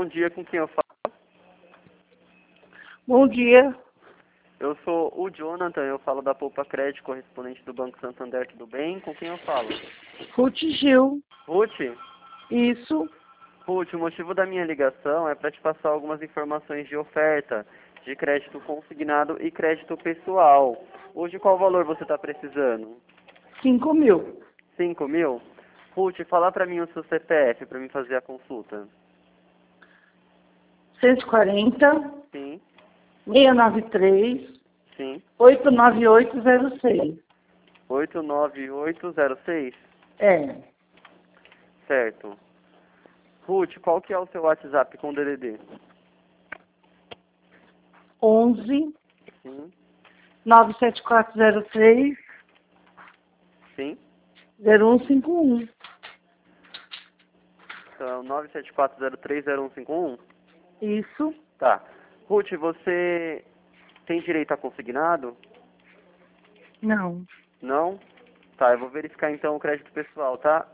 dia, com quem eu falo? Bom dia, Eu sou o Jonathan, eu falo da Poupa Crédito, correspondente do Banco Santander, tudo bem? Com quem eu falo? Ruth Gil. Ruth? Isso, Ruth, o motivo da minha ligação é para te passar algumas informações de oferta de crédito consignado e crédito pessoal. Hoje, qual valor você está precisando? 5.000. 5.000? Ruth, fala para mim o seu CPF para mim fazer a consulta. 140, Sim, 693, sim. 89806. 89806? É, Certo. Ruth, qual que é o seu WhatsApp com DDD? 11 Sim, 97403 sim. 0151. Então, 974030151? Isso, Tá. Ruth, você tem direito a consignado? não. Não? Tá, eu vou verificar então o crédito pessoal, tá?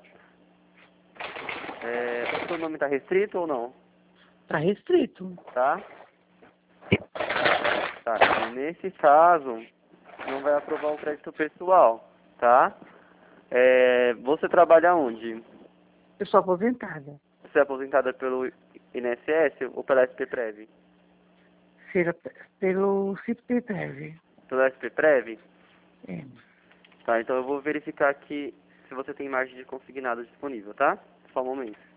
O seu nome tá restrito ou não? Tá restrito. Tá? Tá. E nesse caso, não vai aprovar o crédito pessoal, tá? Você trabalha onde? Eu sou aposentada. Você é aposentada pelo INSS ou pela SPPrev? Pelo CIPTEV. Pela SPPrev? É. Tá, então eu vou verificar aqui se você tem margem de consignado disponível, tá? Só um momento.